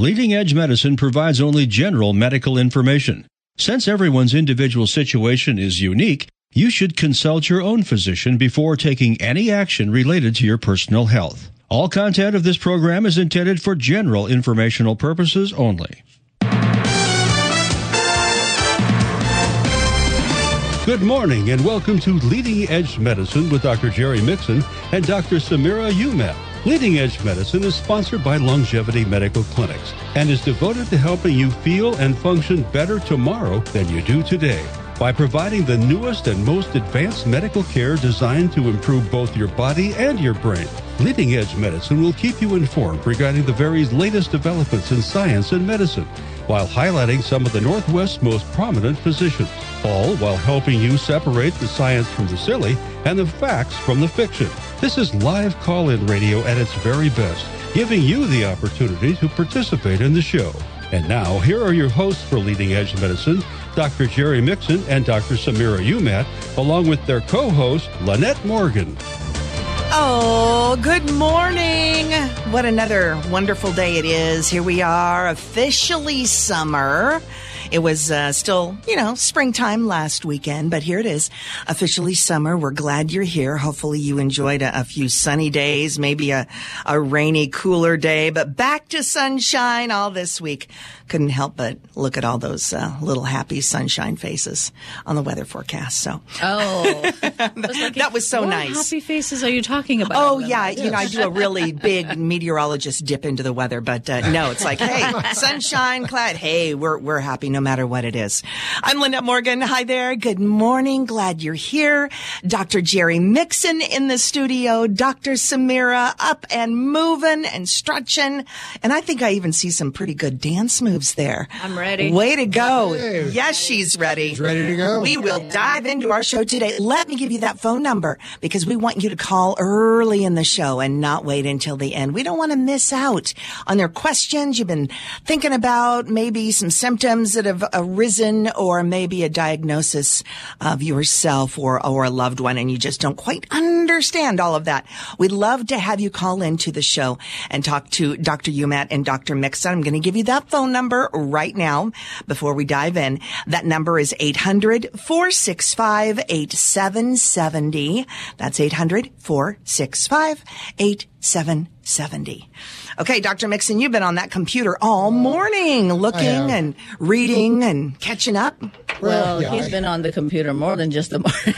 Leading Edge Medicine provides only general medical information. Since everyone's individual situation is unique, you should consult your own physician before taking any action related to your personal health. All content of this program is intended for general informational purposes only. Good morning and welcome to Leading Edge Medicine with Dr. Jerry Mixon and Dr. Samira Umat. Leading Edge Medicine is sponsored by Longevity Medical Clinics and is devoted to helping you feel and function better tomorrow than you do today by providing the newest and most advanced medical care designed to improve both your body and your brain. Leading Edge Medicine will keep you informed regarding the very latest developments in science and medicine, while highlighting some of the Northwest's most prominent physicians, all while helping you separate the science from the silly and the facts from the fiction. This is live call-in radio at its very best, giving you the opportunity to participate in the show. And now, here are your hosts for Leading Edge Medicine, Dr. Jerry Mixon and Dr. Samira Umat, along with their co-host, Lynette Morgan. Oh, good morning. What another wonderful day it is. Here we are, officially summer. It was still, springtime last weekend, but here it is, officially summer. We're glad you're here. Hopefully you enjoyed a few sunny days, maybe a rainy, cooler day, but back to sunshine all this week. Couldn't help but look at all those little happy sunshine faces on the weather forecast. So, that was so nice. What happy faces are you talking about? Oh, yeah. I do a really big meteorologist dip into the weather, but no, it's like, hey, sunshine, cloud. Hey, we're happy no matter what it is. I'm Lynette Morgan. Hi there. Good morning. Glad you're here. Dr. Jerry Mixon in the studio. Dr. Samira up and moving and stretching. And I think I even see some pretty good dance moves there. I'm ready. Way to go. Hey. Yes, she's ready. She's ready to go. We will dive into our show today. Let me give you that phone number because we want you to call early in the show and not wait until the end. We don't want to miss out on their questions you've been thinking about, maybe some symptoms that have arisen, or maybe a diagnosis of yourself or a loved one, and you just don't quite understand all of that. We'd love to have you call into the show and talk to Dr. Umat and Dr. Mixon. I'm going to give you that phone number right now before we dive in. That number is 800-465-8770. That's 800-465-8770. Okay, Dr. Mixon, you've been on that computer all morning looking and reading and catching up. Well, he's been on the computer more than just the morning.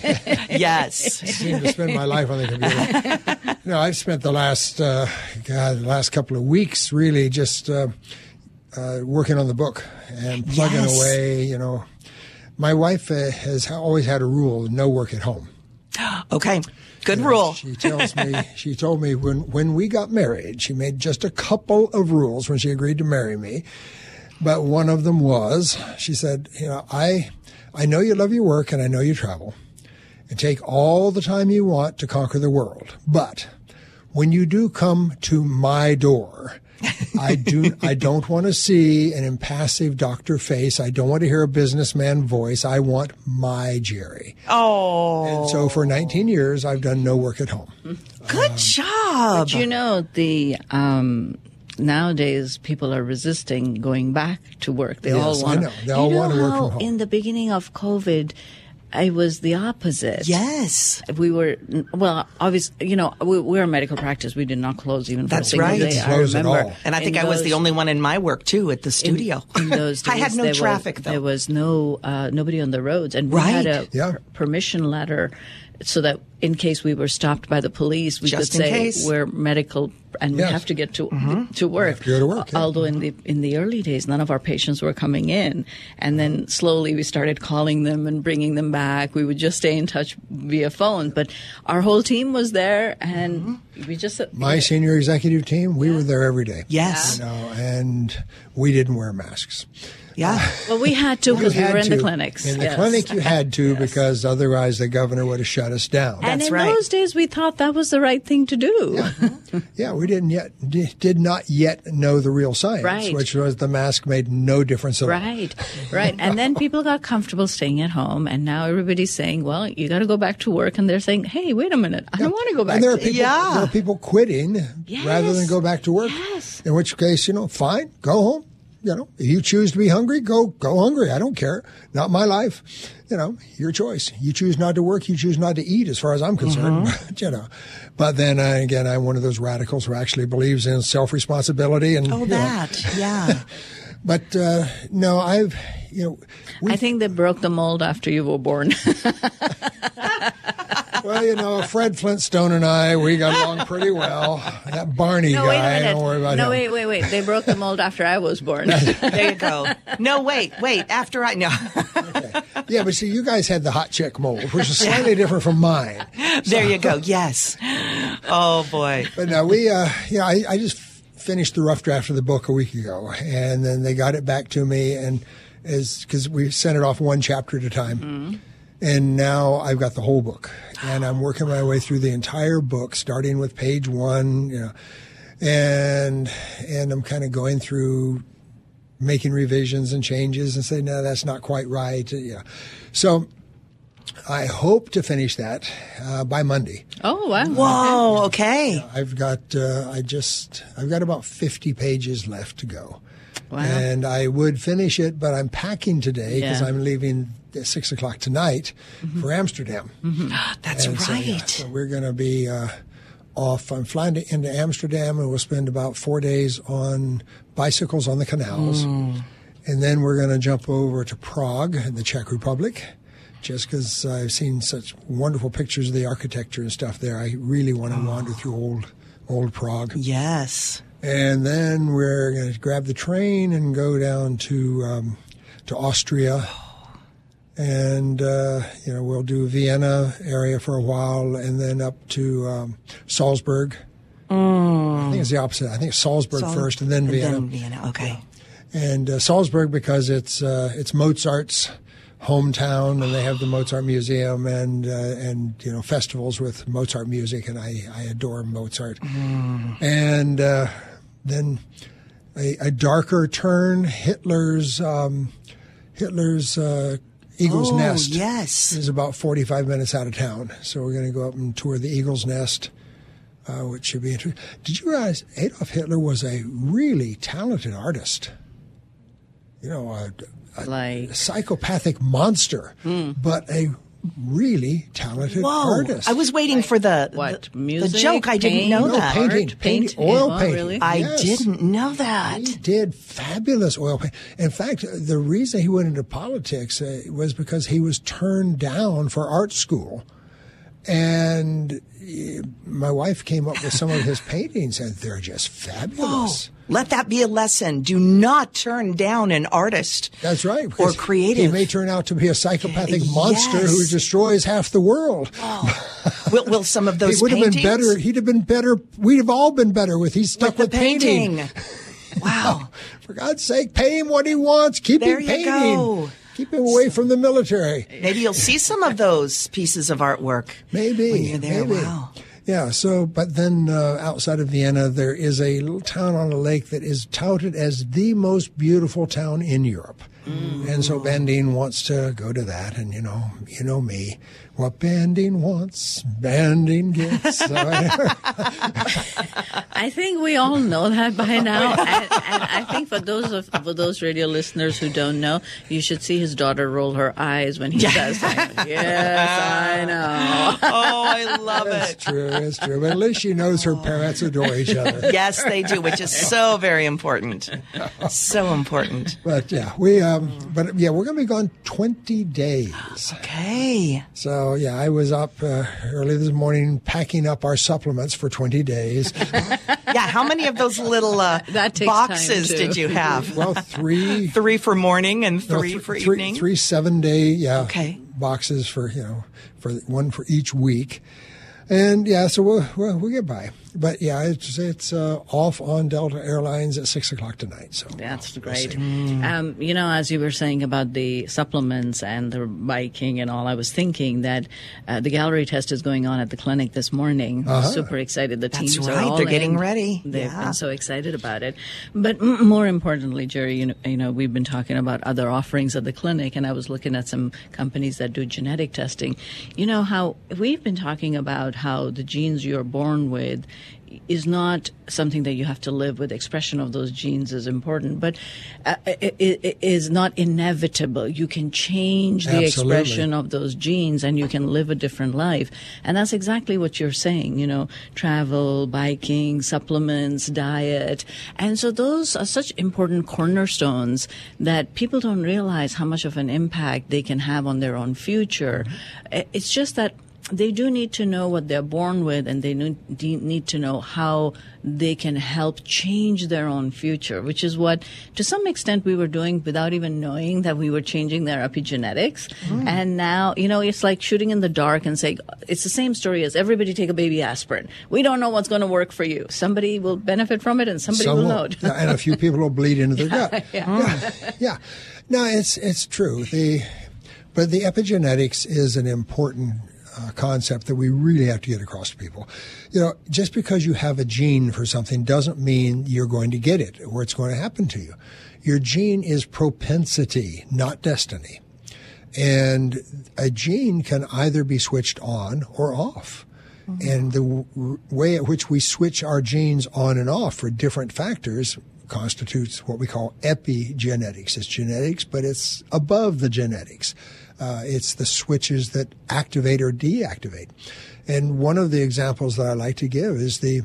Yes. I seem to spend my life on the computer. I've spent the last couple of weeks really just working on the book and plugging away. My wife has always had a rule: no work at home. Okay. Good rule. She told me when we got married, she made just a couple of rules when she agreed to marry me. But one of them was, she said, I know you love your work and I know you travel and take all the time you want to conquer the world. But when you do come to my door, I don't want to see an impassive doctor face. I don't want to hear a businessman voice. I want my Jerry. Oh. And so for 19 years, I've done no work at home. Good job. But nowadays people are resisting going back to work. They all want to. They all want to work from home. In the beginning of COVID, it was the opposite. Yes. We were, obviously, we're a medical practice. We did not close even for a single day. Didn't close at all. And I think I was the only one in my work, too, at the studio. In those days, I had no traffic, though. There was nobody on the roads. And we had a permission letter so that in case we were stopped by the police, we could say we're medical and we have to get to work. Go to work. Although in the early days, none of our patients were coming in, and then slowly we started calling them and bringing them back. We would just stay in touch via phone, but our whole team was there, and we just my senior executive team, we were there every day. Yes, and we didn't wear masks. Yeah. Well, we had to because we were in the clinics. In the clinic, you had to because otherwise the governor would have shut us down. And in those days, we thought that was the right thing to do. Yeah, we did not yet know the real science, Right. which was the mask made no difference at all. Right. And then people got comfortable staying at home, and now everybody's saying, well, you got to go back to work. And they're saying, hey, wait a minute, I don't want to go back And there are to people, Yeah. there are people quitting rather than go back to work. Yes. In which case, fine, go home. If you choose to be hungry, go hungry. I don't care. Not my life. Your choice. You choose not to work. You choose not to eat, as far as I'm concerned. But then again, I'm one of those radicals who actually believes in self-responsibility. And Yeah. But no, I think they broke the mold after you were born. Well, Fred Flintstone and I, we got along pretty well. That Barney No, wait a guy, minute. don't worry about him. Wait. They broke the mold after I was born. There you go. No, wait. After I no. Okay. Yeah, but see, you guys had the hot chick mold, which is slightly different from mine. There you go. Yes. Oh boy. But no, I just finished the rough draft of the book a week ago, and then they got it back to me, and because we sent it off one chapter at a time. Mm-hmm. And now I've got the whole book, and I'm working my way through the entire book, starting with page 1, and I'm kind of going through making revisions and changes and saying, no, that's not quite right. So I hope to finish that by Monday. Oh, wow. Whoa. Okay. I've got about 50 pages left to go. Wow. And I would finish it, but I'm packing today because I'm leaving at 6 o'clock tonight for Amsterdam. Mm-hmm. That's right. So we're going to be off. I'm flying into Amsterdam, and we'll spend about 4 days on bicycles on the canals. And then we're going to jump over to Prague in the Czech Republic, just because I've seen such wonderful pictures of the architecture and stuff there. I really want to wander through old Prague. Yes. And then we're going to grab the train and go down to Austria. And, we'll do Vienna area for a while, and then up to Salzburg. I think it's the opposite. I think it's Salzburg first, and then Vienna. Then Vienna, okay. And Salzburg, because it's Mozart's hometown, and they have the Mozart Museum and festivals with Mozart music, and I adore Mozart. And then a darker turn, Hitler's Eagle's Nest. Yes. Is about 45 minutes out of town, so we're going to go up and tour the Eagle's Nest, which should be interesting. Did you realize Adolf Hitler was a really talented artist? A psychopathic monster, but a really talented artist. I was waiting for the music, the joke. I didn't know that. Painting, oil painting. Really? I didn't know that. He did fabulous oil painting. In fact, the reason he went into politics was because he was turned down for art school. And my wife came up with some of his paintings, and they're just fabulous. Let that be a lesson. Do not turn down an artist. That's right. Or creative. He may turn out to be a psychopathic monster who destroys half the world. Will some of those He would have paintings? been better. He'd have been better. We'd have all been better with he's stuck with painting. Wow. For God's sake, pay him what he wants. Keep him painting. Go. Keep him away from the military. Maybe you'll see some of those pieces of artwork. Maybe. When you're there. Maybe. Wow. Yeah, but then outside of Vienna, there is a little town on a lake that is touted as the most beautiful town in Europe. And so Bandine wants to go to that, and you know me. What Bandine wants, Bandine gets. I think we all know that by now, and I think for those radio listeners who don't know, you should see his daughter roll her eyes when he says that. Yes, I know. Oh, I love it. It's true. But at least she knows her parents adore each other. Yes, they do, which is so very important. So important. But we're going to be gone 20 days. Okay. So I was up early this morning packing up our supplements for 20 days. Yeah, how many of those little boxes did you have? Well, 3. 3 for morning and 3 for evening? 3 7-day boxes for one for each week. And so we'll get by. But yeah, it's off on Delta Airlines at 6:00 tonight. So that's great. As you were saying about the supplements and the biking and all, I was thinking that the Gallery test is going on at the clinic this morning. Super excited. The teams That's are right. all They're getting in. ready. They've been so excited about it. But more importantly, Jerry, we've been talking about other offerings at the clinic, and I was looking at some companies that do genetic testing. You know how we've been talking about how the genes you're born with is not something that you have to live with. Expression of those genes is important, but it is not inevitable. You can change the expression of those genes and you can live a different life. And that's exactly what you're saying, travel, biking, supplements, diet. And so those are such important cornerstones that people don't realize how much of an impact they can have on their own future. It's just that they do need to know what they're born with, and they need to know how they can help change their own future, which is what, to some extent, we were doing without even knowing that we were changing their epigenetics. And now, it's like shooting in the dark and saying, it's the same story as everybody take a baby aspirin. We don't know what's going to work for you. Somebody will benefit from it and somebody will not. And a few people will bleed into their gut. Yeah. No, it's true. But the epigenetics is an important concept that we really have to get across to people. Just because you have a gene for something doesn't mean you're going to get it or it's going to happen to you. Your gene is propensity, not destiny. And a gene can either be switched on or off. And the way at which we switch our genes on and off for different factors constitutes what we call epigenetics. It's genetics, but it's above the genetics. It's the switches that activate or deactivate. And one of the examples that I like to give is the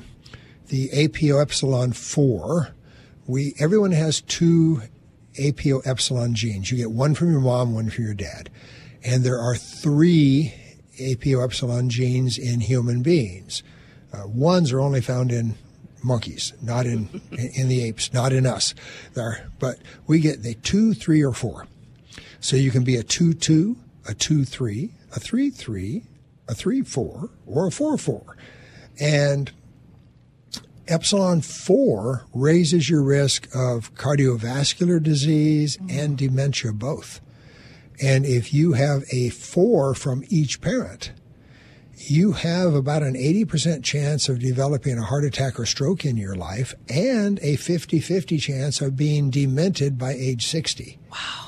APO epsilon 4. Everyone has 2 APO epsilon genes. You get one from your mom, one from your dad. And there are 3 APO epsilon genes in human beings. Ones are only found in monkeys, not in the apes, not in us. But we get the 2, 3, or 4. So you can be a 2-2, a 2-3, a 3-3, a 3-4, or a 4-4. And epsilon 4 raises your risk of cardiovascular disease and dementia both. And if you have a 4 from each parent, you have about an 80% chance of developing a heart attack or stroke in your life and a 50-50 chance of being demented by age 60. Wow.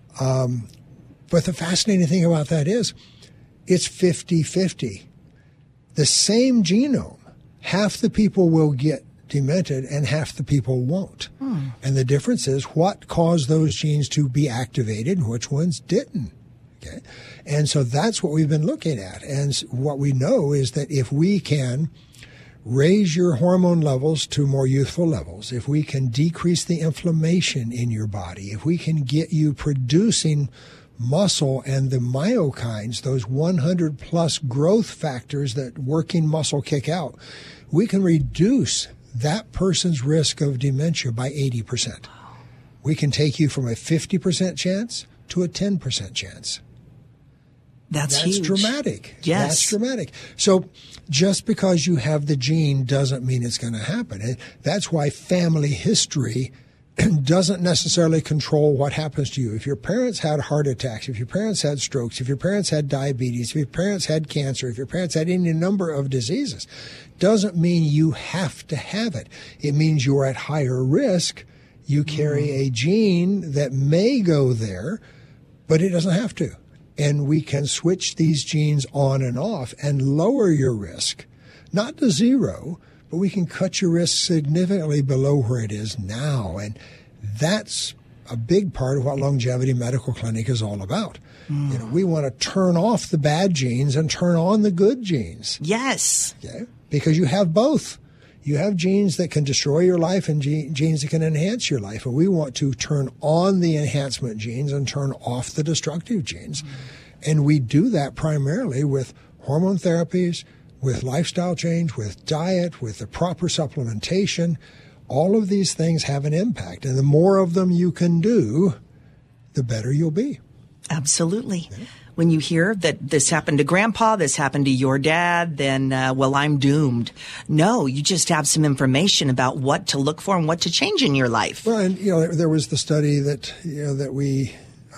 But the fascinating thing about that is it's 50-50. The same genome, half the people will get demented and half the people won't. And the difference is what caused those genes to be activated and which ones didn't. Okay? And so that's what we've been looking at. And what we know is that if we can raise your hormone levels to more youthful levels, if we can decrease the inflammation in your body, if we can get you producing muscle and the myokines, those 100 plus growth factors that working muscle kick out, we can reduce that person's risk of dementia by 80%. We can take you from a 50% chance to a 10% chance. That's huge. Dramatic. Yes. That's dramatic. So just because you have the gene doesn't mean it's going to happen. And that's why family history doesn't necessarily control what happens to you. If your parents had heart attacks, if your parents had strokes, if your parents had diabetes, if your parents had cancer, if your parents had any number of diseases, doesn't mean you have to have it. It means you're at higher risk. You carry a gene that may go there, but it doesn't have to. And we can switch these genes on and off and lower your risk, not to zero, but we can cut your risk significantly below where it is now. And that's a big part of what Longevity Medical Clinic is all about. We want to turn off the bad genes and turn on the good genes. Yes. Okay? Because you have both. You have genes that can destroy your life and genes that can enhance your life. And we want to turn on the enhancement genes and turn off the destructive genes. And we do that primarily with hormone therapies, with lifestyle change, with diet, with the proper supplementation. All of these things have an impact. And the more of them you can do, the better you'll be. Absolutely. when you hear that this happened to Grandpa, this happened to your dad, then, well, I'm doomed. No, you just have some information about what to look for and what to change in your life. Well, and, there was the study that, that we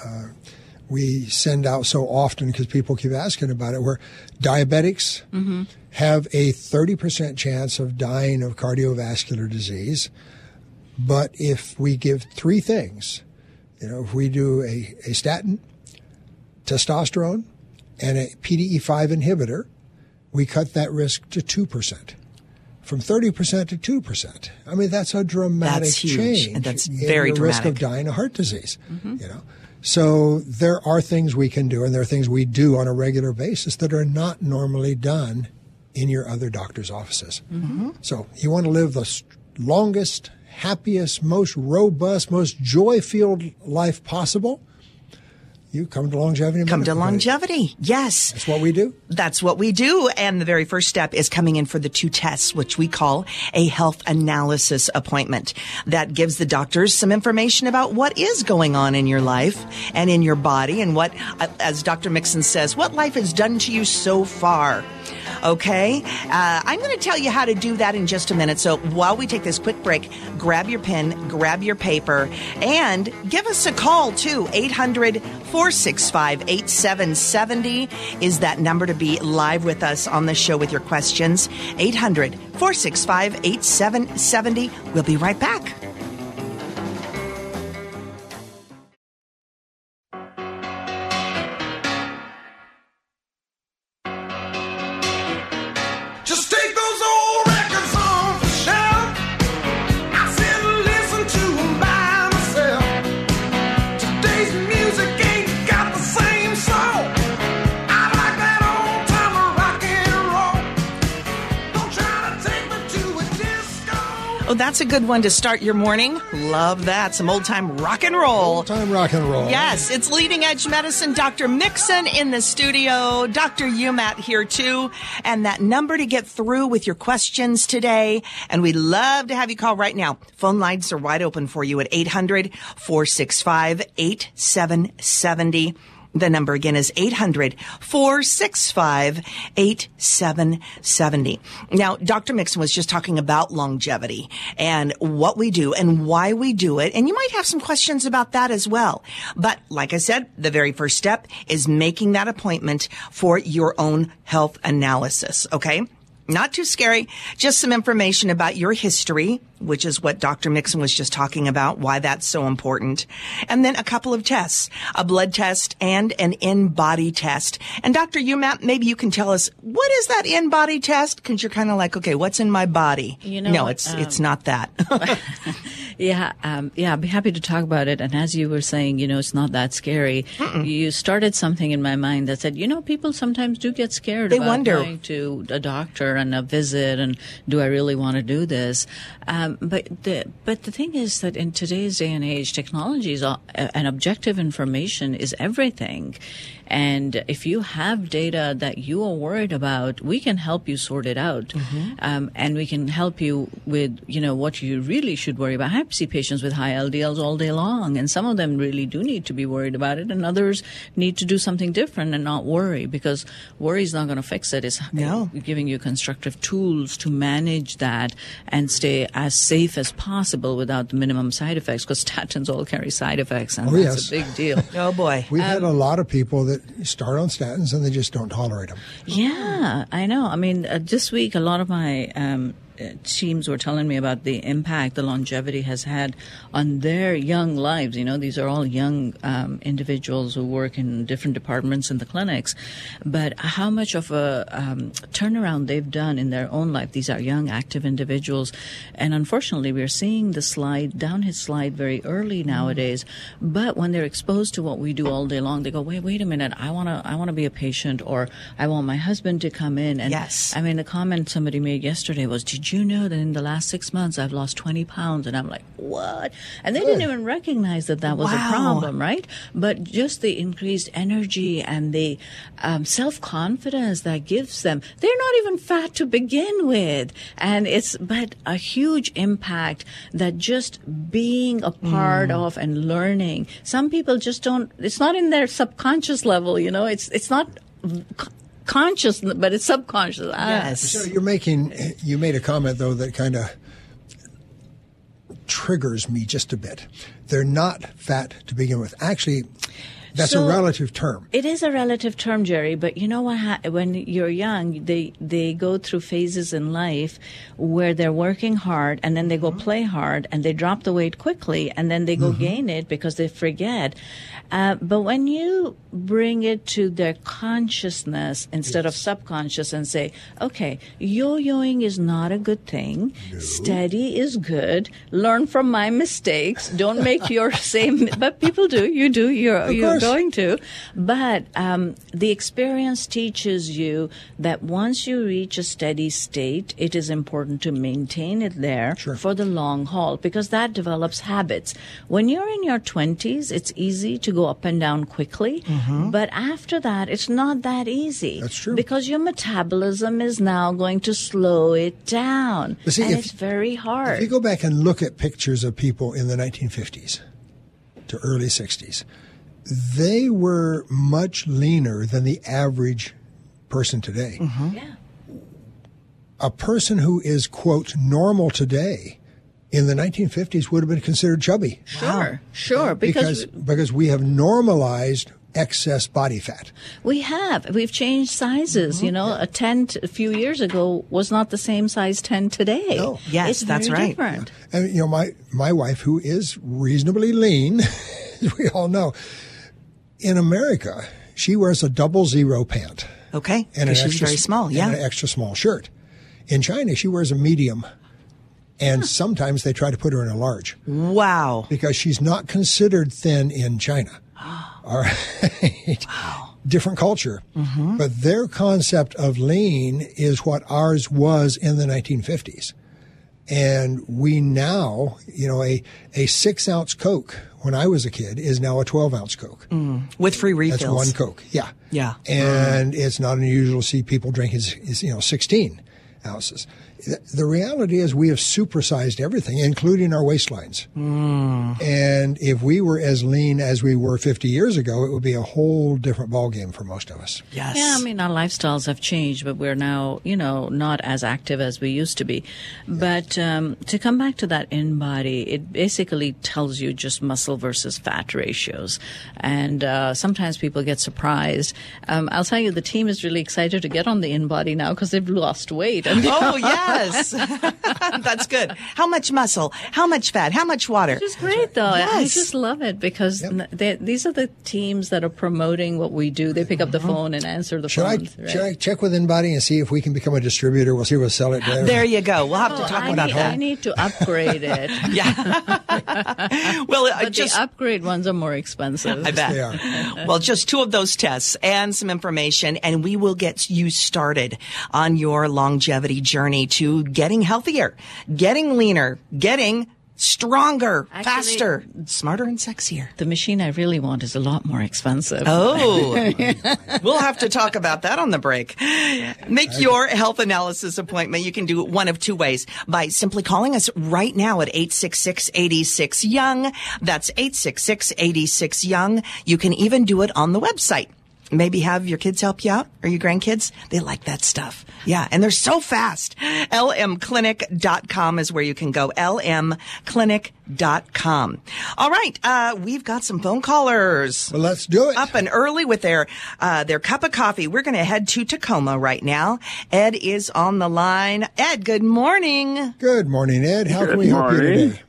send out so often because people keep asking about it, where diabetics have a 30% chance of dying of cardiovascular disease. But if we give three things, if we do a statin, testosterone, and a PDE5 inhibitor, we cut that risk to 2%. From 30% to 2%. I mean, that's a dramatic change. And that's very in the dramatic. risk of dying of heart disease. So there are things we can do, and there are things we do on a regular basis that are not normally done in your other doctor's offices. So you want to live the longest, happiest, most robust, most joy-filled life possible, you come to Longevity. Come to Longevity. Yes. That's what we do. That's what we do. And the very first step is coming in for the 2 tests, which we call a health analysis appointment. That gives the doctors some information about what is going on in your life and in your body and what, as Dr. Mixon says, what life has done to you so far. Okay? I'm going to tell you how to do that in just a minute. So while we take this quick break, grab your pen, grab your paper, and give us a call, too. 800-465-8770 is that number to be live with us on the show with your questions. 800-465-8770. We'll be right back. Oh, that's a good one to start your morning. Love that. Some old-time rock and roll. Old-time rock and roll. Yes, it's Leading Edge Medicine. Dr. Mixon in the studio. Dr. Umat here, too. And that number to get through with your questions today. And we'd love to have you call right now. Phone lines are wide open for you at 800-465-8770. The number again is 800-465-8770. Now, Dr. Mixon was just talking about longevity and what we do and why we do it. And you might have some questions about that as well. But like I said, the very first step is making that appointment for your own health analysis. Okay? Not too scary, just some information about your history, which is what Dr. Mixon was just talking about, why that's so important. And then a couple of tests, a blood test and an in-body test. And Dr. Umat, maybe you can tell us, what is that in-body test? Because you're kind of like, okay, what's in my body? No, it's not that. Yeah, I'd be happy to talk about it. And as you were saying, it's not that scary. You started something in my mind that said, people sometimes do get scared about going to a doctor and a visit, and do I really want to do this? But the thing is that in today's day and age, technology is and objective information is everything. And if you have data that you are worried about, we can help you sort it out. And we can help you with, what you really should worry about. I have to see patients with high LDLs all day long, and some of them really do need to be worried about it, and others need to do something different and not worry, because worry is not going to fix it. It's giving you constructive tools to manage that and stay as safe as possible without the minimum side effects, because statins all carry side effects, and that's a big deal. Oh, boy. We've had a lot of people that start on statins and they just don't tolerate them. Yeah, I know. I mean, this week, a lot of my teams were telling me about the impact the longevity has had on their young lives. These are all young individuals who work in different departments in the clinics, but how much of a turnaround they've done in their own life. These are young, active individuals, and unfortunately, we're seeing the downhill slide very early nowadays. But when they're exposed to what we do all day long, they go, wait a minute, I want to be a patient, or I want my husband to come in. And yes. I mean, the comment somebody made yesterday was, did did you know that in the last 6 months I've lost 20 pounds? And I'm like, what? And they didn't even recognize that was a problem, right? But just the increased energy and the self-confidence that gives them. They're not even fat to begin with. And but a huge impact that just being a part of and learning. Some people just don't, it's not in their subconscious level, it's not conscious, but it's subconscious. Yes. So you made a comment though that kind of triggers me just a bit. They're not fat to begin with. Actually, that's a relative term. It is a relative term, Jerry, but you know what? When you're young, they go through phases in life where they're working hard and then they go play hard and they drop the weight quickly and then they go gain it because they forget. But when you bring it to their consciousness instead of subconscious and say, okay, yo-yoing is not a good thing. No. Steady is good. Learn from my mistakes. Don't make your same, but people do. You do. You're going to. But the experience teaches you that once you reach a steady state, it is important to maintain it there for the long haul because that develops habits. When you're in your 20s, it's easy to go up and down quickly. But after that, it's not that easy. That's true. Because your metabolism is now going to slow it down. But see, it's very hard. If you go back and look at pictures of people in the 1950s to early 60s, they were much leaner than the average person today. Yeah. A person who is, quote, normal today in the 1950s would have been considered chubby. Sure. Because we have normalized excess body fat. We've changed sizes. A tent a few years ago was not the same size tent today. No. Yes, it's that's very right. Different. And my wife, who is reasonably lean, as we all know, in America, she wears a 00 pant. Okay, because she's very small, and an extra small shirt. In China, she wears a medium, and sometimes they try to put her in a large. Wow. Because she's not considered thin in China. All right. Wow. Different culture. But their concept of lean is what ours was in the 1950s. And we now, a 6-ounce Coke when I was a kid is now a 12-ounce Coke. With free refills. That's one Coke. Yeah. Yeah. And it's not unusual to see people drinking 16 ounces. The reality is we have supersized everything, including our waistlines. And if we were as lean as we were 50 years ago, it would be a whole different ballgame for most of us. Yes. Yeah, our lifestyles have changed, but we're now, not as active as we used to be. But to come back to that InBody, it basically tells you just muscle versus fat ratios. And sometimes people get surprised. I'll tell you, the team is really excited to get on the InBody now because they've lost weight. Oh, yes. That's good. How much muscle? How much fat? How much water? Which is great, though. Yes. I just love it because these are the teams that are promoting what we do. They pick up the phone and answer the phone. Should I check with InBody and see if we can become a distributor? We'll see if we'll sell it there. There you go. We'll have to talk about that. I need to upgrade it. Yeah. Well, but the upgrade ones are more expensive. I bet. They are. Well, just 2 of those tests and some information, and we will get you started on your longevity journey to getting healthier, getting leaner, getting stronger, faster, smarter, and sexier. The machine I really want is a lot more expensive. Oh, we'll have to talk about that on the break. Make your health analysis appointment. You can do it one of 2 ways by simply calling us right now at 866-86-YOUNG. That's 866-86-YOUNG. You can even do it on the website. Maybe have your kids help you out or your grandkids. They like that stuff. Yeah. And they're so fast. lmclinic.com is where you can go. lmclinic.com. All right. We've got some phone callers. Well, let's do it. Up and early with their cup of coffee. We're going to head to Tacoma right now. Ed is on the line. Ed, good morning. Good morning, Ed. How can we help you today?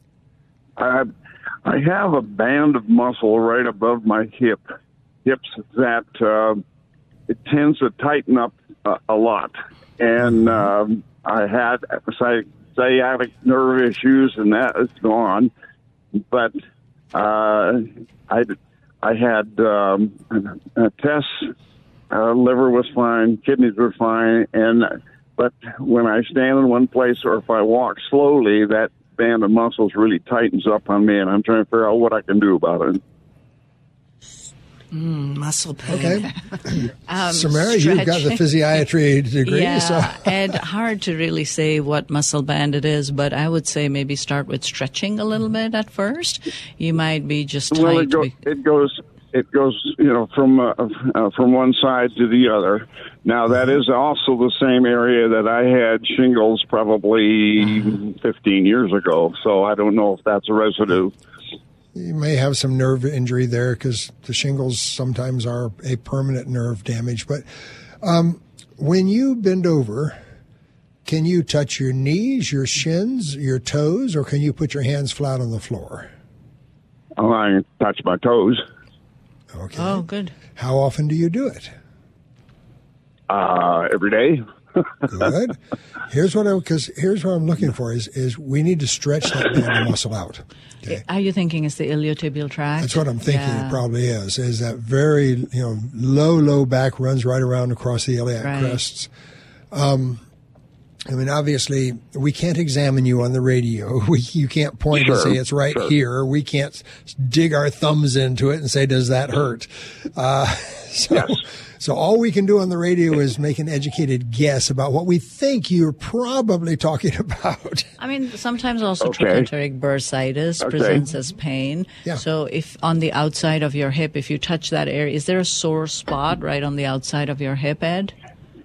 I have a band of muscle right above my hips that it tends to tighten up a lot. And I had sciatic nerve issues, and that is gone. But I had tests, liver was fine, kidneys were fine, and But when I stand in one place or if I walk slowly, that band of muscles really tightens up on me, and I'm trying to figure out what I can do about it. Muscle pain. Okay. Samara, you've got the physiatry degree. Yeah, So. and hard to really say what muscle band it is, but I would say maybe start with stretching a little bit at first. You might be just tight. Well, it goes, from one side to the other. Now, that is also the same area that I had shingles probably 15 years ago, so I don't know if that's a residue. You may have some nerve injury there because the shingles sometimes are a permanent nerve damage. But when you bend over, can you touch your knees, your shins, your toes, or can you put your hands flat on the floor? Oh, I can touch my toes. Okay. Oh, good. How often do you do it? Every day. Good. Here's what I'm looking for is we need to stretch that band of muscle out. Okay. Are you thinking it's the iliotibial tract? That's what I'm thinking. It probably is that very low back runs right around across the iliac crests. I mean, obviously, we can't examine you on the radio. You can't point and say it's right here. We can't dig our thumbs into it and say, does that hurt? So all we can do on the radio is make an educated guess about what we think you're probably talking about. I mean, sometimes also trochanteric bursitis presents as pain. Yeah. So if on the outside of your hip, if you touch that area, is there a sore spot right on the outside of your hip, Ed?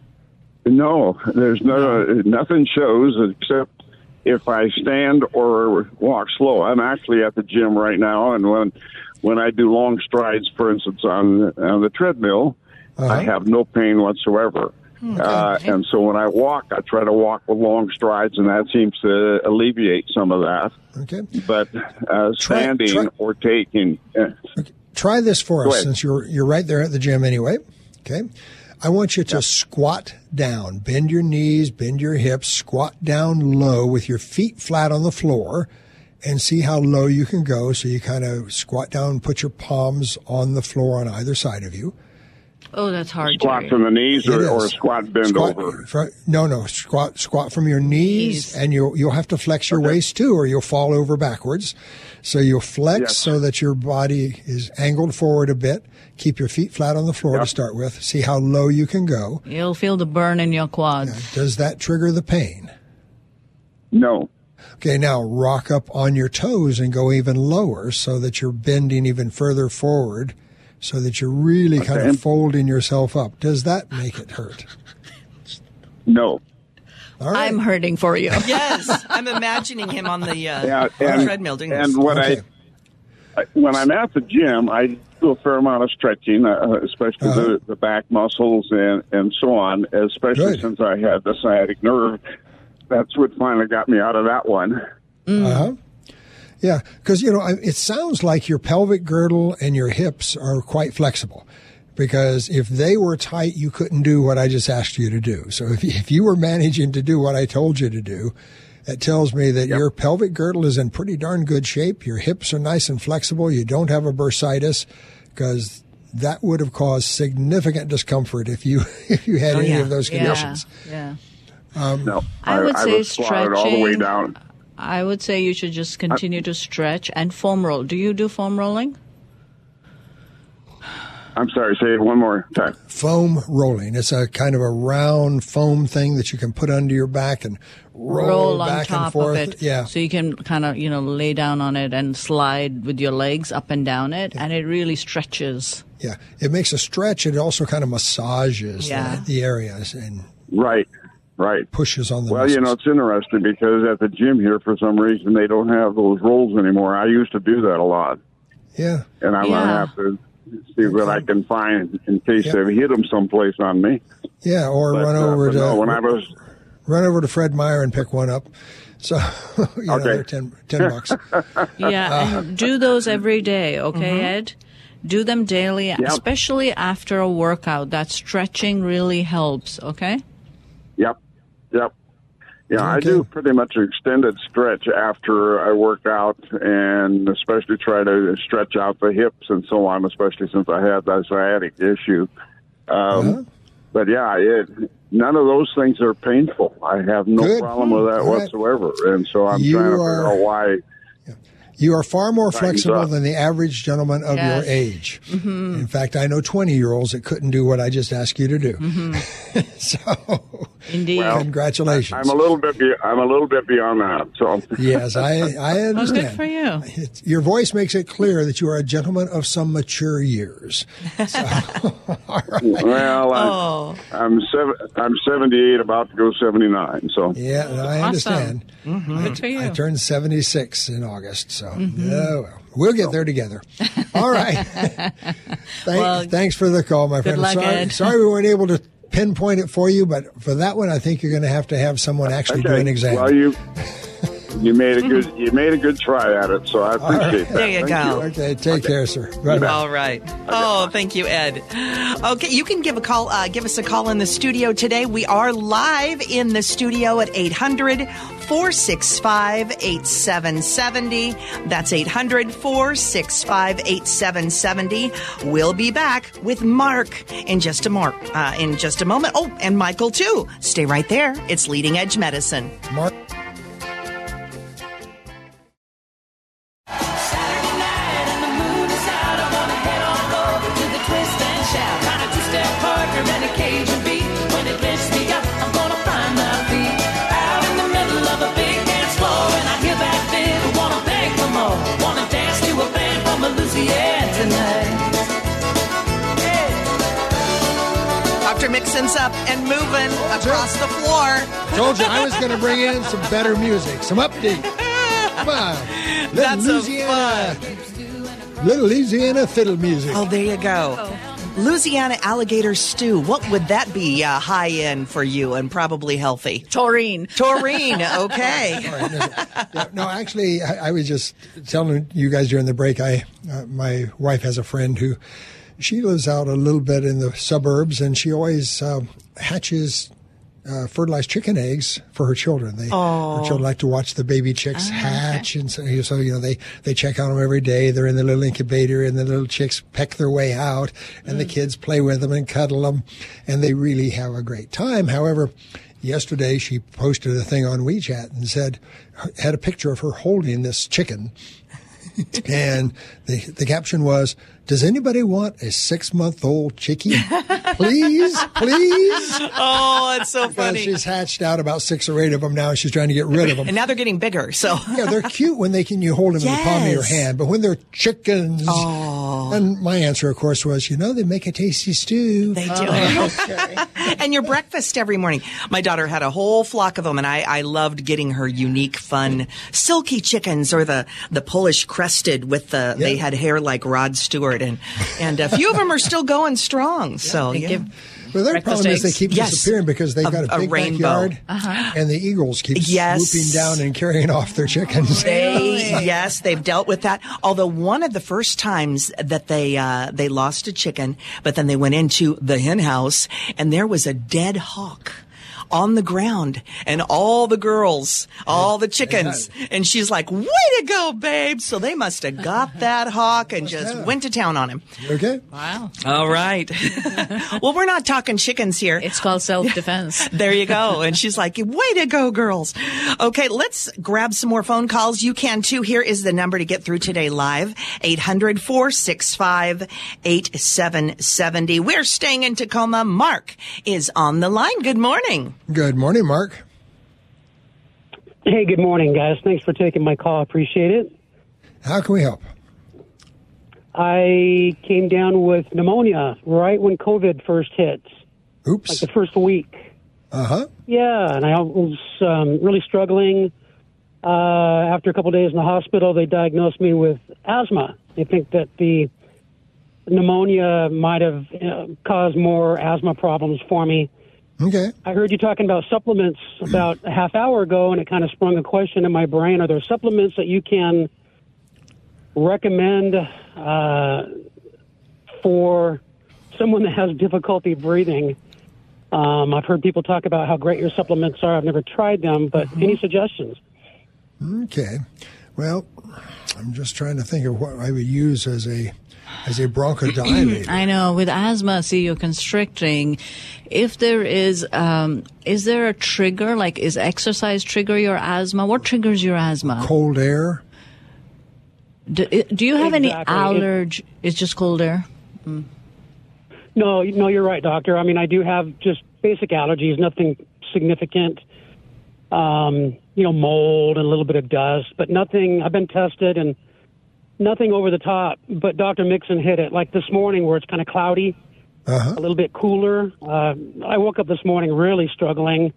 No, there's nothing shows except if I stand or walk slow. I'm actually at the gym right now, and when I do long strides, for instance, on the treadmill, I have no pain whatsoever. And so when I walk, I try to walk with long strides, and that seems to alleviate some of that. Okay. But standing or taking... Try this for us, since you're right there at the gym anyway. Okay. I want you to squat down, bend your knees, bend your hips, squat down low with your feet flat on the floor, and see how low you can go. So you kind of squat down and put your palms on the floor on either side of you. Oh, that's hard. Squat from the knees or squat bend over? No. Squat from your knees, and you'll have to flex your waist too, or you'll fall over backwards. So you'll flex so that your body is angled forward a bit. Keep your feet flat on the floor to start with. See how low you can go. You'll feel the burn in your quads. Now, does that trigger the pain? No. Okay, now rock up on your toes and go even lower so that you're bending even further forward so that you're really kind of folding yourself up. Does that make it hurt? No. All right. I'm hurting for you. Yes, I'm imagining him on the treadmill doing this. And when I'm at the gym, I do a fair amount of stretching, especially the back muscles and so on, especially since I had the sciatic nerve. That's what finally got me out of that one. Yeah, because, it sounds like your pelvic girdle and your hips are quite flexible. Because if they were tight, you couldn't do what I just asked you to do. So if you were managing to do what I told you to do, it tells me that your pelvic girdle is in pretty darn good shape. Your hips are nice and flexible. You don't have a bursitis, because that would have caused significant discomfort if you had any of those conditions. Yeah. No, I would say was stretching all the way down. I would say you should just continue to stretch and foam roll. Do you do foam rolling? I'm sorry, say it one more time. Foam rolling. It's a kind of a round foam thing that you can put under your back and roll back on top and forth. Of it. Yeah. So you can kind of, lay down on it and slide with your legs up and down it, and it really stretches. Yeah. It makes a stretch. It also kind of massages the areas and Right. pushes on the Well, muscles. it's interesting because at the gym here, for some reason, they don't have those rolls anymore. I used to do that a lot. Yeah. And I'm going to have to see what I can find in case they've hit them someplace on me. Yeah, or run over to Fred Meyer and pick one up. So, they're $10. Yeah, and do those every day, okay, Ed? Do them daily, especially after a workout. That stretching really helps, okay? Yep. Yeah, I do pretty much an extended stretch after I work out, and especially try to stretch out the hips and so on, especially since I had that sciatic issue. yeah, none of those things are painful. I have no Good. problem with that whatsoever. And so I'm trying to figure out why. You are far more flexible than the average gentleman of your age. Mm-hmm. In fact, I know 20-year-olds that couldn't do what I just asked you to do. Mm-hmm. So, Indeed. Well, congratulations. I'm a little bit beyond that. So Yes, I understand. Well, good for you. Your voice makes it clear that you are a gentleman of some mature years. So, all right. Well, I'm 78, about to go 79. So Yeah, no, I understand. Good for you. I turned 76 in August, so well, we'll get there together. All right. Thanks for the call, my friend. luck, Ed. Sorry we weren't able to pinpoint it for you, but for that one, I think you're going to have someone actually do an exam. Well, you made a good try at it, so I appreciate that. There you go. Okay, take care, sir. Bye-bye. All right. Oh, thank you, Ed. Okay, you can give us a call in the studio today. We are live in the studio at 800-465-8770. That's 800-465-8770. We'll be back with Mark in just a moment. Oh, and Michael too. Stay right there. It's Leading Edge Medicine. Mark. Dr. Mixon's up and moving across the floor. Told you I was going to bring in some better music, some upbeat. Come on. That's Little Louisiana fiddle music. Oh, there you go. Louisiana alligator stew. What would that be high end for you and probably healthy? Taurine. Okay. No, actually, I was just telling you guys during the break, my wife has a friend who, she lives out a little bit in the suburbs, and she always hatches fertilized chicken eggs for her children. Her children like to watch the baby chicks hatch, and so they check on them every day. They're in the little incubator, and the little chicks peck their way out, and the kids play with them and cuddle them, and they really have a great time. However, yesterday she posted a thing on WeChat and had a picture of her holding this chicken, and the caption was, "Does anybody want a 6-month-old chickie? Please, please." Oh, it's so funny. She's hatched out about 6 or 8 of them now. She's trying to get rid of them. And now they're getting bigger. So yeah, they're cute when you hold them in the palm of your hand. But when they're chickens, and my answer, of course, was, they make a tasty stew. They do. And your breakfast every morning. My daughter had a whole flock of them, and I loved getting her unique, fun, silky chickens, or the Polish crested with they had hair like Rod Stewart, and a few of them are still going strong. So Well, their problem is they keep disappearing because they've got a big rainbow. backyard, and the eagles keep swooping down and carrying off their chickens. They've dealt with that. Although one of the first times that they lost a chicken, but then they went into the hen house, and there was a dead hawk on the ground, and all the girls, all the chickens, and she's like, "Way to go, babe!" So they must have got that hawk and just went to town on him. Okay. Wow. All right. Well, we're not talking chickens here. It's called self-defense. There you go. And she's like, "Way to go, girls." Okay, let's grab some more phone calls. You can too. Here is the number to get through today live. 800-465-8770. We're staying in Tacoma. Mark is on the line. Good morning. Good morning, Mark. Hey, good morning, guys. Thanks for taking my call. Appreciate it. How can we help? I came down with pneumonia right when COVID first hit. Oops. Like the first week. Uh-huh. Yeah, and I was really struggling. After a couple of days in the hospital, they diagnosed me with asthma. They think that the pneumonia might have caused more asthma problems for me. Okay. I heard you talking about supplements about a half hour ago, and it kind of sprung a question in my brain. Are there supplements that you can recommend for someone that has difficulty breathing? I've heard people talk about how great your supplements are. I've never tried them, but any suggestions? Okay. Well, I'm just trying to think of what I would use as a bronchodilator. I know. With asthma, see, you're constricting. If there is there a trigger? Like, is exercise trigger your asthma? What triggers your asthma? Cold air. Do you have any Exactly. allergy? It's just cold air? No, you're right, doctor. I mean, I do have just basic allergies, nothing significant. Mold and a little bit of dust, but nothing. I've been tested and nothing over the top. But Dr. Mixon hit it, like this morning where it's kind of cloudy, a little bit cooler. I woke up this morning really struggling.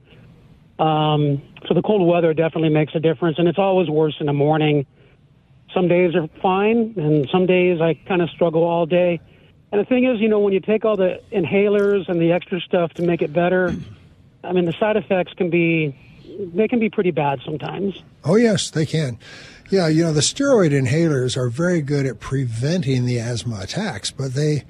So the cold weather definitely makes a difference, and it's always worse in the morning. Some days are fine, and some days I kind of struggle all day. And the thing is, when you take all the inhalers and the extra stuff to make it better, I mean, the side effects can be pretty bad sometimes. Oh, yes, they can. Yeah, the steroid inhalers are very good at preventing the asthma attacks, but they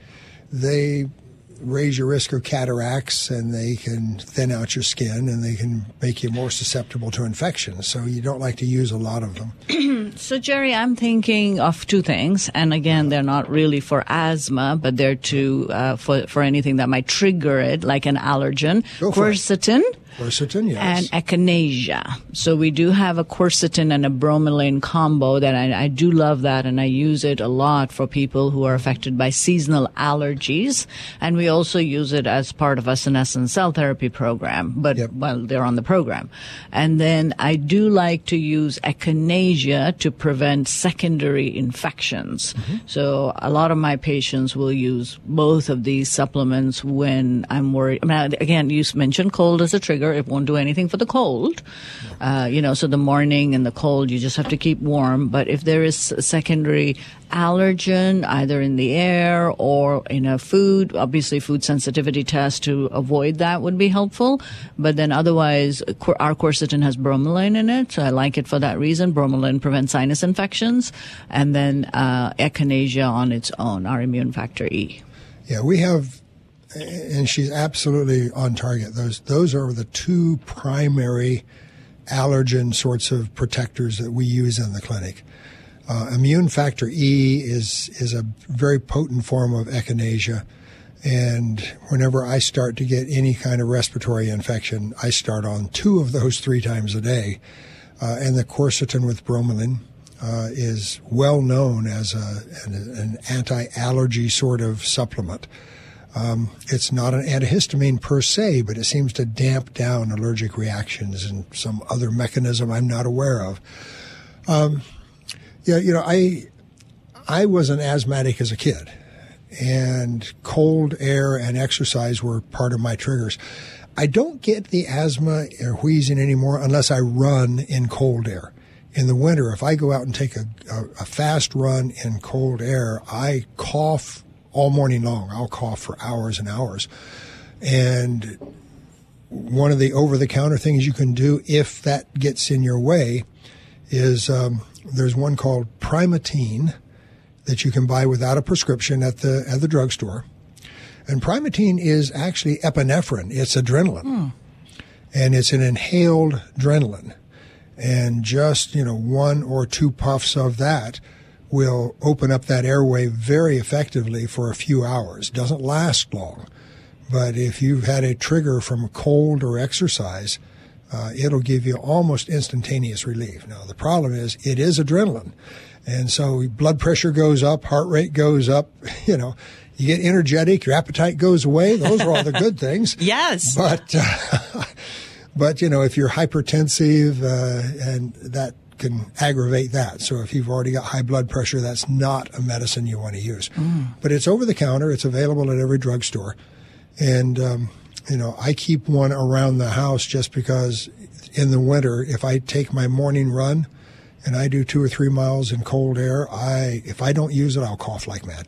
raise your risk of cataracts, and they can thin out your skin, and they can make you more susceptible to infections. So you don't like to use a lot of them. So, Jerry, I'm thinking of two things, and again, they're not really for asthma, but they're for anything that might trigger it, like an allergen. Quercetin. Quercetin, yes. And echinacea. So we do have a quercetin and a bromelain combo that I do love that, and I use it a lot for people who are affected by seasonal allergies. And we also use it as part of a senescent cell therapy program, but while they're on the program. And then I do like to use echinacea to prevent secondary infections. So a lot of my patients will use both of these supplements when I'm worried. I mean, again, you mentioned cold as a trigger. It won't do anything for the cold. So the morning and the cold, you just have to keep warm. But if there is a secondary allergen, either in the air or in a food, obviously food sensitivity test to avoid that would be helpful. But then otherwise, our quercetin has bromelain in it, so I like it for that reason. Bromelain prevents sinus infections. And then echinacea on its own, our immune factor E. Yeah, we have... And she's absolutely on target. Those are the two primary allergen sorts of protectors that we use in the clinic. Immune factor E is a very potent form of echinacea, and whenever I start to get any kind of respiratory infection, I start on 2 of those 3 times a day. And the quercetin with bromelain is well known as an anti-allergy sort of supplement. It's not an antihistamine per se, but it seems to damp down allergic reactions and some other mechanism I'm not aware of. I was an asthmatic as a kid, and cold air and exercise were part of my triggers. I don't get the asthma or wheezing anymore unless I run in cold air. In the winter, if I go out and take a fast run in cold air, I cough all morning long. I'll cough for hours and hours. And one of the over-the-counter things you can do if that gets in your way is there's one called Primatene that you can buy without a prescription at the drugstore. And Primatene is actually epinephrine. It's adrenaline. And it's an inhaled adrenaline. And just, 1 or 2 puffs of that will open up that airway very effectively for a few hours. Doesn't last long. But if you've had a trigger from cold or exercise, it'll give you almost instantaneous relief. Now, the problem is it is adrenaline. And so blood pressure goes up, heart rate goes up, you get energetic, your appetite goes away. Those are all the good things. Yes. But if you're hypertensive, and that can aggravate that. So if you've already got high blood pressure, that's not a medicine you want to use. But it's over the counter. It's available at every drugstore. And, I keep one around the house just because in the winter, if I take my morning run and I do 2 or 3 miles in cold air, if I don't use it, I'll cough like mad.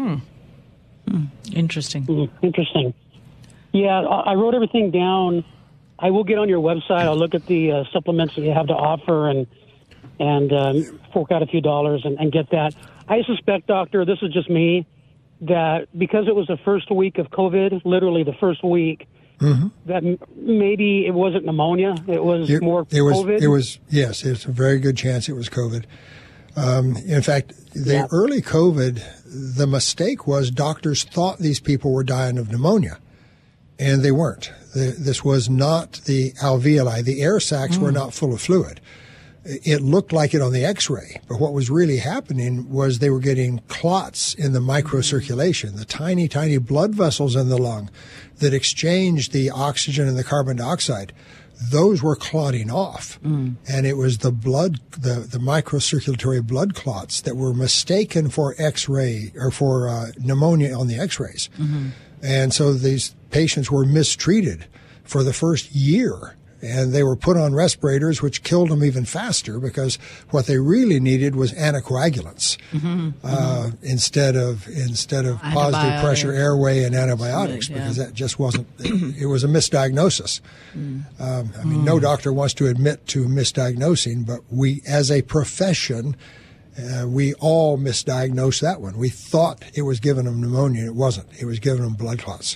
Interesting. Interesting. Yeah, I wrote everything down. I will get on your website. I'll look at the supplements that you have to offer and fork out a few dollars and get that. I suspect, doctor, this is just me, that because it was the first week of COVID, literally the first week, that maybe it wasn't pneumonia. It was more COVID. Yes, it's a very good chance it was COVID. In fact, the early COVID, the mistake was doctors thought these people were dying of pneumonia, and they weren't. This was not the alveoli. The air sacs were not full of fluid. It looked like it on the X-ray, but what was really happening was they were getting clots in the microcirculation, the tiny, tiny blood vessels in the lung that exchanged the oxygen and the carbon dioxide. Those were clotting off, and it was the blood, the microcirculatory blood clots that were mistaken for X-ray or for pneumonia on the X-rays. And so these patients were mistreated for the first year. And they were put on respirators, which killed them even faster because what they really needed was anticoagulants instead of positive pressure airway and antibiotics, because that just wasn't. It was a misdiagnosis. I mean, no doctor wants to admit to misdiagnosing, but we, as a profession, we all misdiagnosed that one. We thought it was giving them pneumonia. It wasn't. It was giving them blood clots.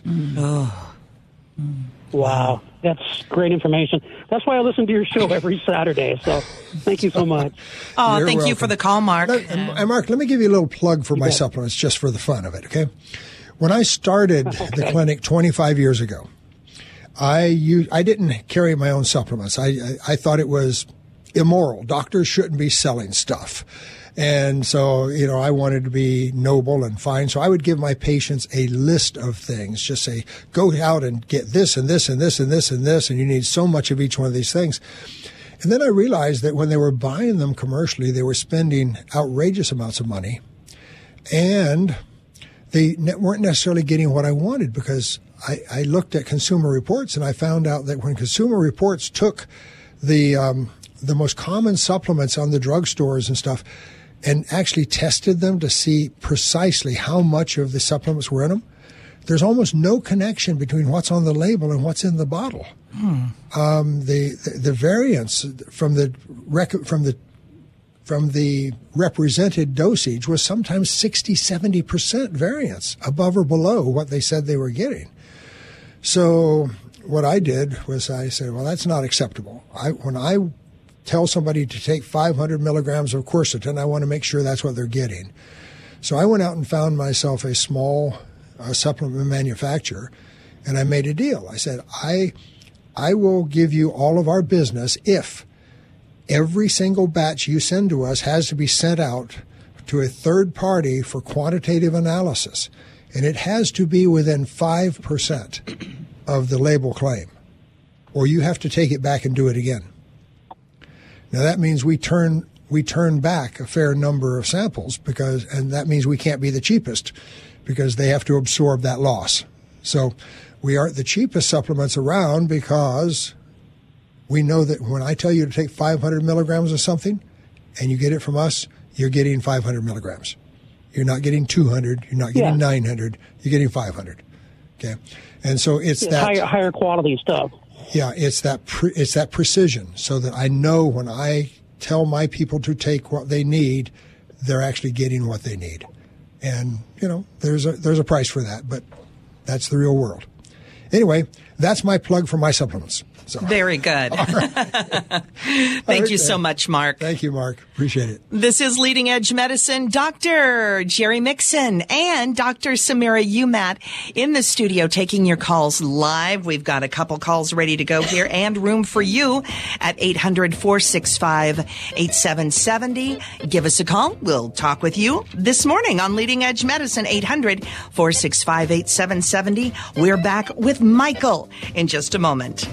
Wow, that's great information. That's why I listen to your show every Saturday. So thank you so much. Oh, You're thank you welcome. for the call, Mark. And Mark, let me give you a little plug for my supplements just for the fun of it, okay? When I started the clinic 25 years ago, I didn't carry my own supplements. I thought it was immoral. Doctors shouldn't be selling stuff. And so, I wanted to be noble and fine. So I would give my patients a list of things. Just say, go out and get this and this and this and this and this, and you need so much of each one of these things. And then I realized that when they were buying them commercially, they were spending outrageous amounts of money. And they weren't necessarily getting what I wanted, because I looked at Consumer Reports and I found out that when Consumer Reports took the most common supplements on the drugstores and stuff and actually tested them to see precisely how much of the supplements were in them, there's almost no connection between what's on the label and what's in the bottle. The variance from the represented dosage was sometimes 60-70% variance above or below what they said they were getting. So what I did was I said, well, that's not acceptable. When I tell somebody to take 500 milligrams of quercetin, I want to make sure that's what they're getting. So I went out and found myself a small supplement manufacturer, and I made a deal. I said, I will give you all of our business if every single batch you send to us has to be sent out to a third party for quantitative analysis, and it has to be within 5% of the label claim, or you have to take it back and do it again. Now that means we turn back a fair number of samples, and that means we can't be the cheapest because they have to absorb that loss. So we aren't the cheapest supplements around because we know that when I tell you to take 500 milligrams of something and you get it from us, you're getting 500 milligrams. You're not getting 200. You're not getting 900. You're getting 500. Okay, and so it's that higher quality stuff. Yeah, it's that precision, so that I know when I tell my people to take what they need, they're actually getting what they need. And there's a price for that, but that's the real world. Anyway, that's my plug for my supplements. So. Very good. Thank you so much, Mark. Thank you, Mark. Appreciate it. This is Leading Edge Medicine. Dr. Jerry Mixon and Dr. Samira Umat in the studio taking your calls live. We've got a couple calls ready to go here and room for you at 800-465-8770. Give us a call. We'll talk with you this morning on Leading Edge Medicine, 800-465-8770. We're back with Michael in just a moment.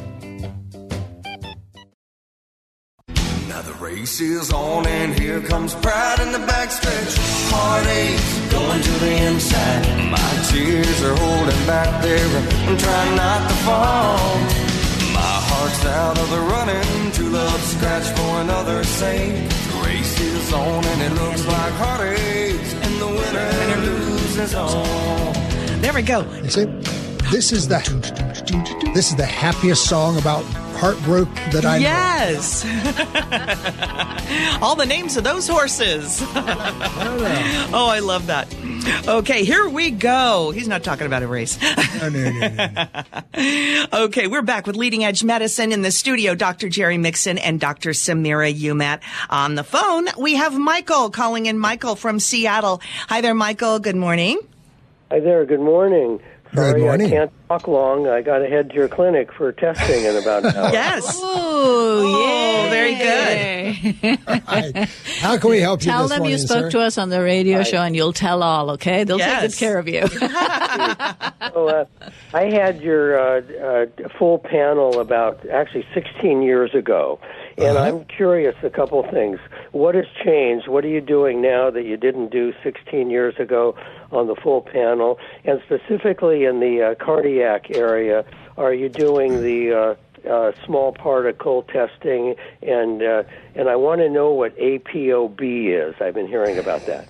The race is on and here comes pride in the backstretch. Heartache going to the inside. My tears are holding back there and trying not to fall. My heart's out of the running, true love scratch for another's sake. The race is on and it looks like heartache, and the winner loses all. There we go. You see, this is the happiest song about heartbroke that I know. Yes. All the names of those horses. Oh, I love that. Okay, here we go. He's not talking about a race. No. Okay, we're back with Leading Edge Medicine in the studio. Dr. Jerry Mixon and Dr. Samira Umat. On the phone, we have Michael calling in. Michael from Seattle. Hi there, Michael. Good morning. Hi there. Good morning. Good morning. I can't talk long. I got to head to your clinic for testing in about an hour. Yes. Oh, very good. Right. How can we help you Tell this them morning, you spoke sir? to us on the radio show, and you'll tell all, okay? They'll take Yes. good care of you. So, I had your full panel about actually 16 years ago, and I'm curious a couple things. What has changed? What are you doing now that you didn't do 16 years ago on the full panel? And specifically in the cardiac area, are you doing the small particle testing? And I want to know what APOB is. I've been hearing about that.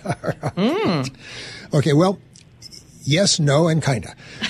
Okay, well, yes, no, and kind of.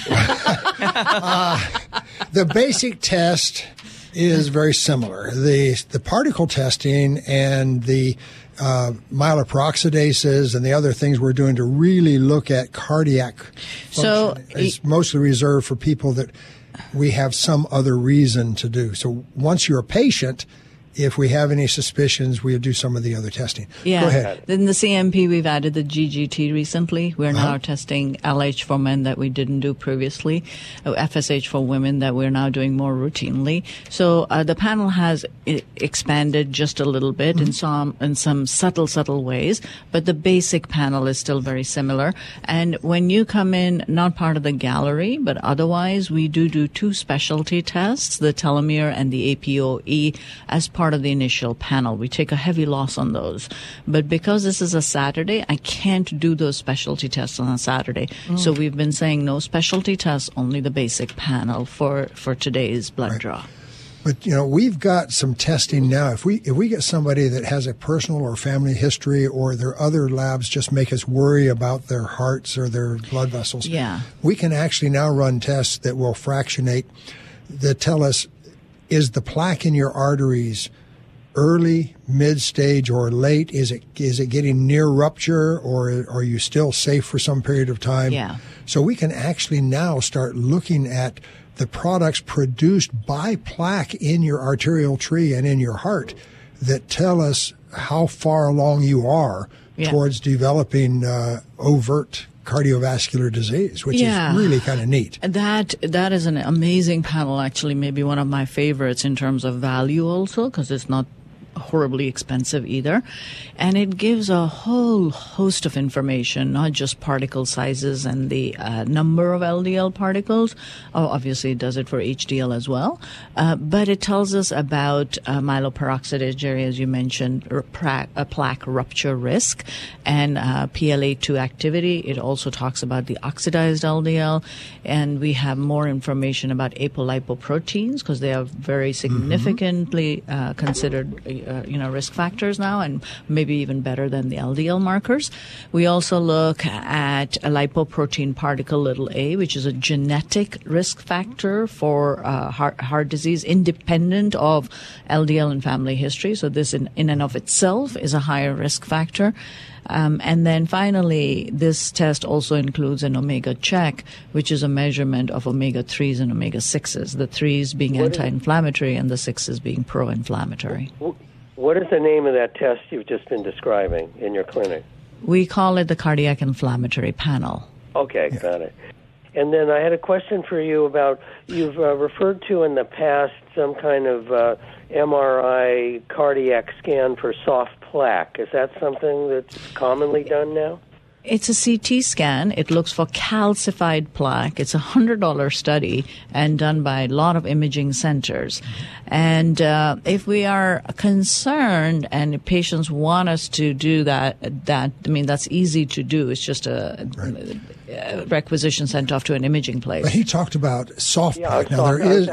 The basic test is very similar. The particle testing and the myeloperoxidases and the other things we're doing to really look at cardiac function is mostly reserved for people that we have some other reason to do. So once you're a patient, if we have any suspicions, we'll do some of the other testing. Yeah. Go ahead. In the CMP, we've added the GGT recently. We're now testing LH for men that we didn't do previously, FSH for women that we're now doing more routinely. So the panel has expanded just a little bit in some subtle ways, but the basic panel is still very similar. And when you come in, not part of the gallery, but otherwise, we do two specialty tests, the telomere and the APOE, as part of the initial panel. We take a heavy loss on those. But because this is a Saturday, I can't do those specialty tests on a Saturday. So we've been saying no specialty tests, only the basic panel for today's blood draw. But, we've got some testing now. If we get somebody that has a personal or family history or their other labs just make us worry about their hearts or their blood vessels, we can actually now run tests that will fractionate, that tell us, is the plaque in your arteries early, mid-stage, or late? Is it getting near rupture, or are you still safe for some period of time? Yeah. So we can actually now start looking at the products produced by plaque in your arterial tree and in your heart that tell us how far along you are towards developing overt cardiovascular disease, which is really kind of neat. That is an amazing panel, actually, maybe one of my favorites in terms of value also, because it's not horribly expensive either. And it gives a whole host of information, not just particle sizes and the number of LDL particles. Oh, obviously, it does it for HDL as well. But it tells us about myeloperoxidase, Jerry, as you mentioned, plaque rupture risk, and PLA2 activity. It also talks about the oxidized LDL. And we have more information about apolipoproteins, because they are very significantly considered risk factors now, and maybe even better than the LDL markers. We also look at a lipoprotein particle little a, which is a genetic risk factor for heart disease, independent of LDL and family history. So this in and of itself is a higher risk factor. And then finally, this test also includes an omega check, which is a measurement of omega-3s and omega-6s, the 3s being anti-inflammatory and the 6s being pro-inflammatory. What is the name of that test you've just been describing in your clinic? We call it the cardiac inflammatory panel. Okay, got it. And then I had a question for you about, you've referred to in the past some kind of MRI cardiac scan for soft plaque. Is that something that's commonly done now? It's a CT scan. It looks for calcified plaque. It's a $100 study and done by a lot of imaging centers. And if we are concerned and patients want us to do that, that's easy to do. It's just a requisition sent off to an imaging place. But he talked about soft plaque. Now there is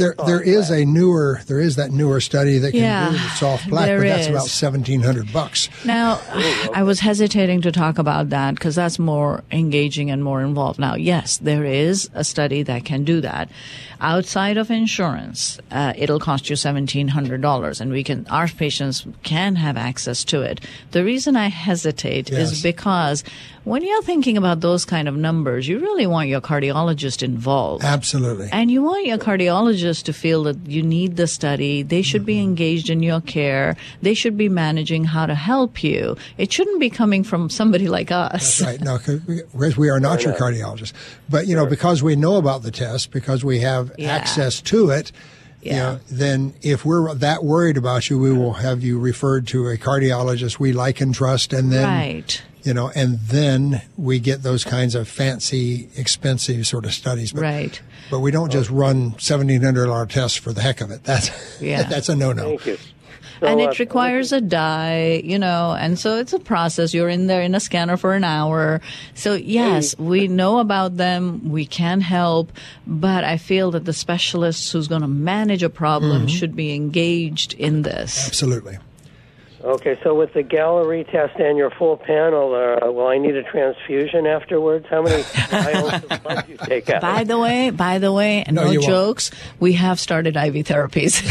that newer study that can do the soft plaque, but that's about $1,700. Now, I was hesitating to talk about that that because that's more engaging and more involved. Now, yes, there is a study that can do that. Outside of insurance, it'll cost you $1,700, and our patients can have access to it. The reason I hesitate is because when you're thinking about those kind of numbers, you really want your cardiologist involved. Absolutely. And you want your cardiologist to feel that you need the study. They should be engaged in your care. They should be managing how to help you. It shouldn't be coming from somebody like us. That's right. No, because we are not your cardiologist. But, because we know about the test, because we have access to it, then if we're that worried about you, we will have you referred to a cardiologist we like and trust, and then and then we get those kinds of fancy, expensive sort of studies. But we don't just run $1,700 tests for the heck of it. That's a no-no. Thank you. And it requires a dye, and so it's a process. You're in there in a scanner for an hour. So, yes, we know about them. We can help. But I feel that the specialist who's going to manage a problem should be engaged in this. Absolutely. Okay, so with the Gallery test and your full panel, will I need a transfusion afterwards? How many vials of blood do you take out? By the way, no jokes, we have started IV therapies.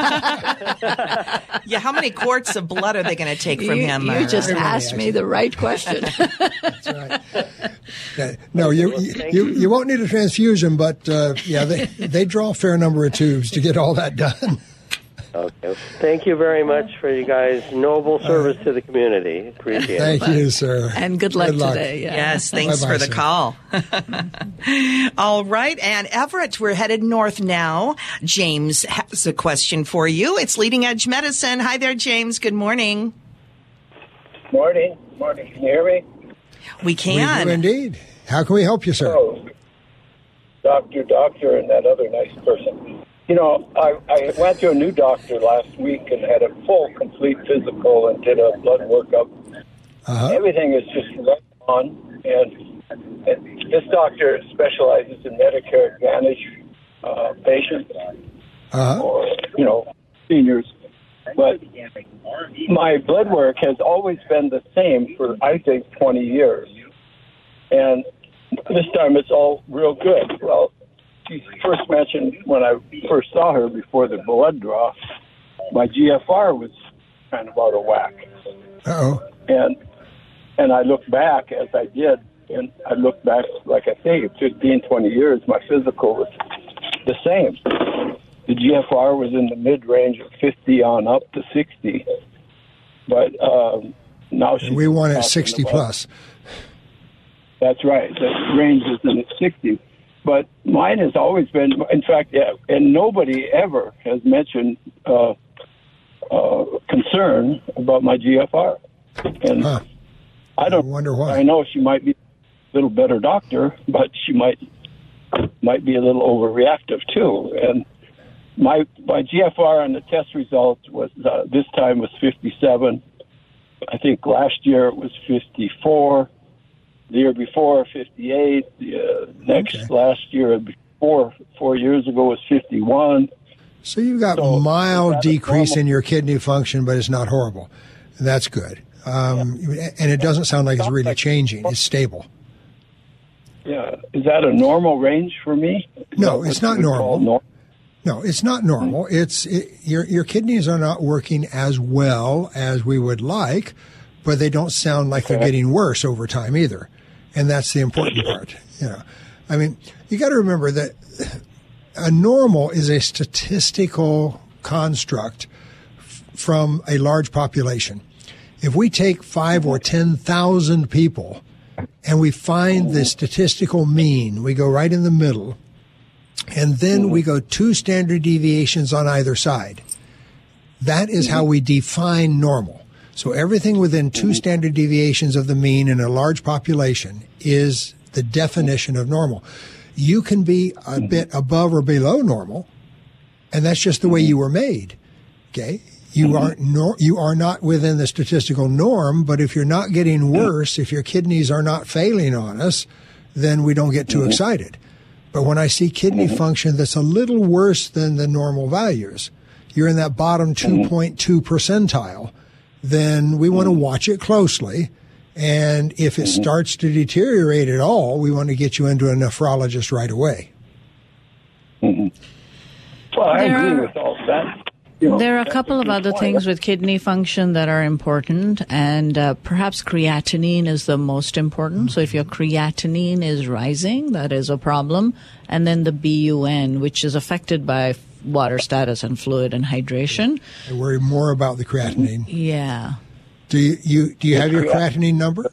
How many quarts of blood are they going to take from him? You just asked me the right question. That's right. No, you won't need a transfusion, but they draw a fair number of tubes to get all that done. Okay. Thank you very much for you guys' noble service to the community. Appreciate it. Thank you, sir. And good luck today. Yeah. Yes, thanks for the call. All right. And Everett, we're headed north now. James has a question for you. It's Leading Edge Medicine. Hi there, James. Good morning. Morning. Can you hear me? We can. We do indeed. How can we help you, sir? Oh, doctor, and that other nice person. I went to a new doctor last week and had a full, complete physical and did a blood workup. Everything is just right on. And this doctor specializes in Medicare Advantage patients or, seniors. But my blood work has always been the same for, I think, 20 years. And this time it's all real good. Well, she first mentioned when I first saw her before the blood draw, my GFR was kind of out of whack. And I looked back as I did, and I looked back, like I say, 15, 20 years, my physical was the same. The GFR was in the mid-range of 50 on up to 60. But now she's... We want it 60 plus. That's right. The range is in the 60s. But mine has always been, in fact, and nobody ever has mentioned concern about my GFR. And I don't wonder why. I know she might be a little better doctor, but she might be a little overreactive too. And my GFR on the test results was this time was 57. I think last year it was 54. The year before, 58. Last year, 4 years ago, was 51. So you've got mild decrease in your kidney function, but it's not horrible. That's good. And it doesn't sound like it's really changing. It's stable. Yeah. Is that a normal range for me? No, it's not normal. No, it's not normal. Your kidneys are not working as well as we would like, but they don't sound like they're getting worse over time either. And that's the important part. I mean, you got to remember that a normal is a statistical construct from a large population. If we take 5 or 10,000 people and we find the statistical mean, we go right in the middle, and then we go 2 standard deviations on either side. That is how we define normal. So everything within 2 standard deviations of the mean in a large population is the definition of normal. You can be a bit above or below normal, and that's just the way you were made. Okay? You are not within the statistical norm, but if you're not getting worse, if your kidneys are not failing on us, then we don't get too excited. But when I see kidney function that's a little worse than the normal values, you're in that bottom 2.2 percentile, then we want to watch it closely And if it starts to deteriorate at all, we want to get you into a nephrologist right away. Well, I agree with all that. There are a couple of other things with kidney function that are important, and perhaps creatinine is the most important. So if your creatinine is rising, that is a problem. And then the BUN, which is affected by water status and fluid and hydration. I worry more about the creatinine. Yeah. Do you have your creatinine number?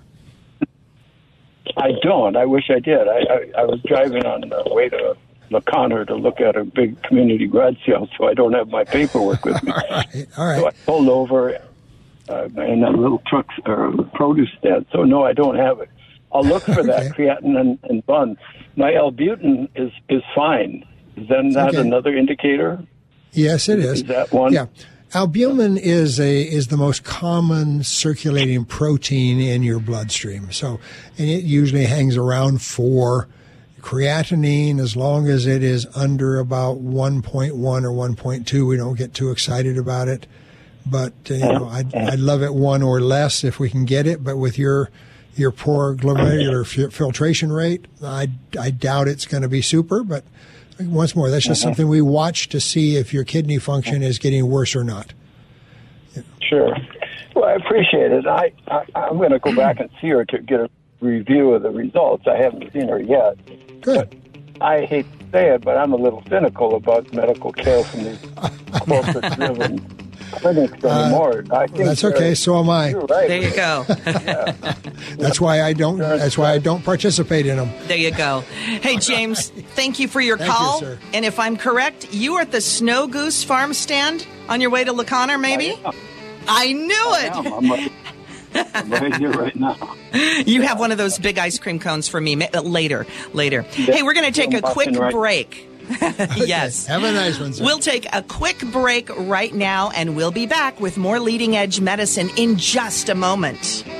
I don't. I wish I did. I was driving on the way to LaConner to look at a big community garage sale, so I don't have my paperwork with me. All right. So I pulled over in that little truck or produce stand. So no, I don't have it. I'll look for that creatinine and BUN. My albumin is fine. Is then that another indicator? Yes, it is. Is that one? Yeah. Albumin is the most common circulating protein in your bloodstream. So, and it usually hangs around 4. Creatinine, as long as it is under about 1.1 or 1.2, we don't get too excited about it. But I'd love it 1 or less if we can get it. But with your poor glomerular filtration rate, I doubt it's going to be super. But once more, that's just something we watch to see if your kidney function is getting worse or not. Sure. Well, I appreciate it. I'm going to go back and see her to get a review of the results. I haven't seen her yet. Good. But I hate to say it, but I'm a little cynical about medical care from these corporate-driven clinics anymore. I think that's okay. So am I. You're right. There you go. That's why I don't. That's why I don't participate in them. There you go. Hey, James, thank you for your call. Thank you, sir. And if I'm correct, you were at the Snow Goose Farm stand on your way to LaConner, maybe? I knew it. I'm right here right now. You have one of those big ice cream cones for me later. Hey, we're going to take a quick break. Yes. Have a nice one, sir. We'll take a quick break right now, and we'll be back with more Leading Edge Medicine in just a moment.